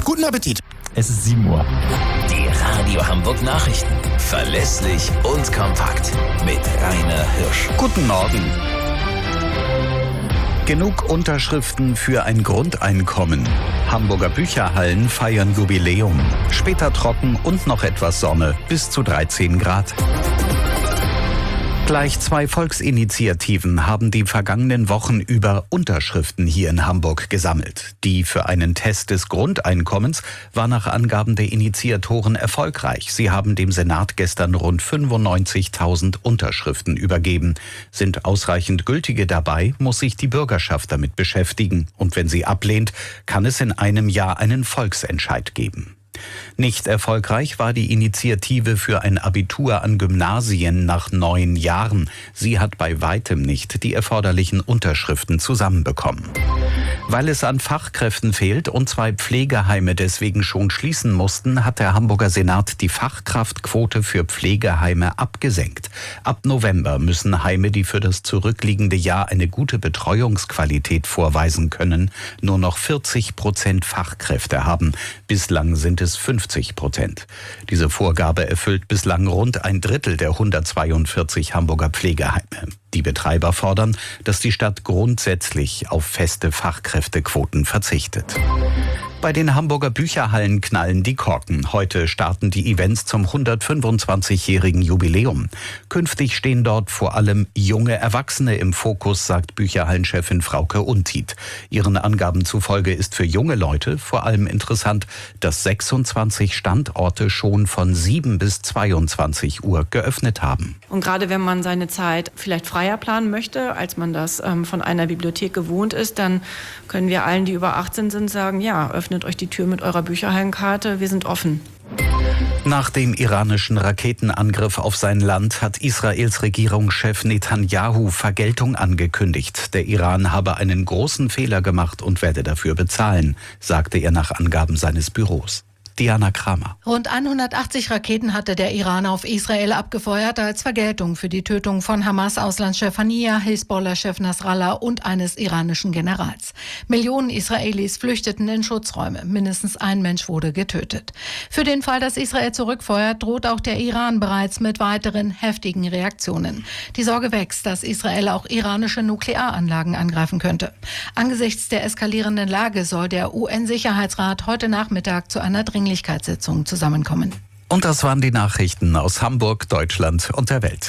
Guten Appetit. Es ist 7 Uhr. Die Radio Hamburg Nachrichten. Verlässlich und kompakt. Mit Rainer Hirsch. Guten Morgen. Genug Unterschriften für ein Grundeinkommen. Hamburger Bücherhallen feiern Jubiläum. Später trocken und noch etwas Sonne, bis zu 13 Grad. Gleich 2 Volksinitiativen haben die vergangenen Wochen über Unterschriften hier in Hamburg gesammelt. Die für einen Test des Grundeinkommens war nach Angaben der Initiatoren erfolgreich. Sie haben dem Senat gestern rund 95.000 Unterschriften übergeben. Sind ausreichend gültige dabei, muss sich die Bürgerschaft damit beschäftigen. Und wenn sie ablehnt, kann es in einem Jahr einen Volksentscheid geben. Nicht erfolgreich war die Initiative für ein Abitur an Gymnasien nach 9 Jahren. Sie hat bei weitem nicht die erforderlichen Unterschriften zusammenbekommen. Weil es an Fachkräften fehlt und 2 Pflegeheime deswegen schon schließen mussten, hat der Hamburger Senat die Fachkraftquote für Pflegeheime abgesenkt. Ab November müssen Heime, die für das zurückliegende Jahr eine gute Betreuungsqualität vorweisen können, nur noch 40% Fachkräfte haben. Bislang sind es 50%. Diese Vorgabe erfüllt bislang rund ein Drittel der 142 Hamburger Pflegeheime. Die Betreiber fordern, dass die Stadt grundsätzlich auf feste Fachkräftequoten verzichtet. Bei den Hamburger Bücherhallen knallen die Korken. Heute starten die Events zum 125-jährigen Jubiläum. Künftig stehen dort vor allem junge Erwachsene im Fokus, sagt Bücherhallenchefin Frauke Untied. Ihren Angaben zufolge ist für junge Leute vor allem interessant, dass 26 Standorte schon von 7 bis 22 Uhr geöffnet haben. Und gerade wenn man seine Zeit vielleicht freier planen möchte, als man das von einer Bibliothek gewohnt ist, dann können wir allen, die über 18 sind, sagen, ja, öffnet euch die Tür mit eurer Bücherhallenkarte, wir sind offen. Nach dem iranischen Raketenangriff auf sein Land hat Israels Regierungschef Netanyahu Vergeltung angekündigt. Der Iran habe einen großen Fehler gemacht und werde dafür bezahlen, sagte er nach Angaben seines Büros. Diana Kramer. Rund 180 Raketen hatte der Iran auf Israel abgefeuert als Vergeltung für die Tötung von Hamas-Auslandschef Haniyeh, Hisbollah-Chef Nasrallah und eines iranischen Generals. Millionen Israelis flüchteten in Schutzräume. Mindestens ein Mensch wurde getötet. Für den Fall, dass Israel zurückfeuert, droht auch der Iran bereits mit weiteren heftigen Reaktionen. Die Sorge wächst, dass Israel auch iranische Nuklearanlagen angreifen könnte. Angesichts der eskalierenden Lage soll der UN-Sicherheitsrat heute Nachmittag zu einer Dringlichkeitssitzung zusammenkommen. Und das waren die Nachrichten aus Hamburg, Deutschland und der Welt.